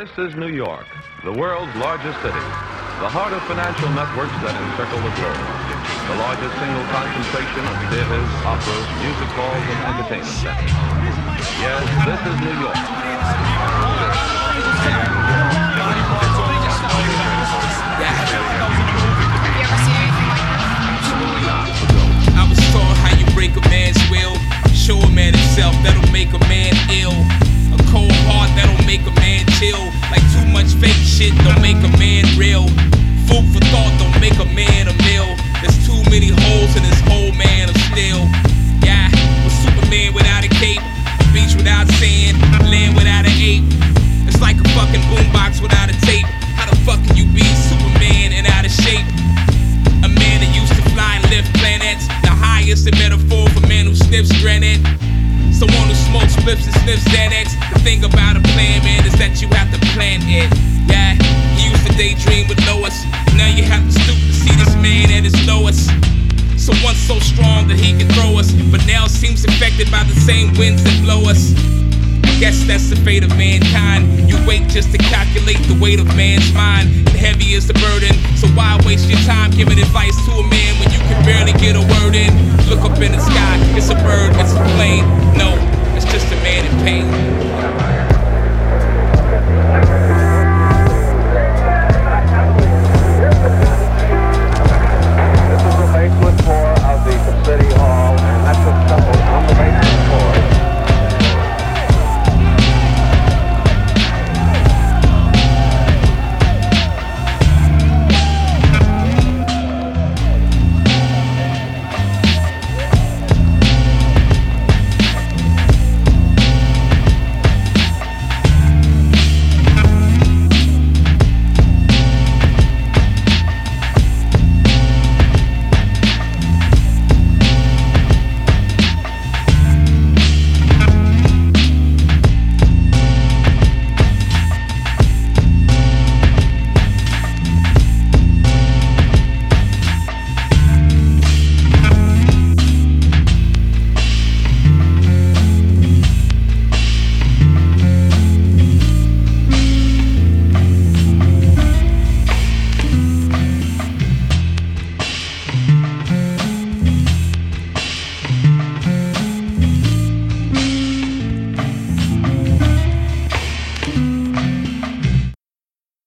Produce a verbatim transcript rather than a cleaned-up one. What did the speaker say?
This is New York, the world's largest city, the heart of financial networks that encircle the globe, the largest single concentration of theaters, operas, music halls, and entertainment centers. Yes, this is New York. I was taught how you break a man's will, show a man himself, that'll make a man ill. A cold heart that'll make a man chill. Like too much fake shit don't make a man real. Food for thought don't make a man a meal. There's too many holes in this whole man of steel. Yeah, with Superman without a cape, a beach without sand, land without an ape. It's like a fucking boombox without a tape. How the fuck can you be Superman and out of shape? A man that used to fly and lift planets. The highest in metaphor for man who sniffs granite. Someone who smokes flips and sniffs Xanax. The thing about a plan, man, is that you have to plan it. Yeah, he used to daydream with Lois. Now you have to stoop to see this man at his lowest. So once so strong that he can throw us, but now seems affected by the same winds that blow us. Guess that's the fate of mankind. You wait just to calculate the weight of man's mind, and heavy is the burden. So why waste your time giving advice to a man when you can barely get a word in? Look up in the sky, it's a bird, it's a plane. No, it's just a man in pain.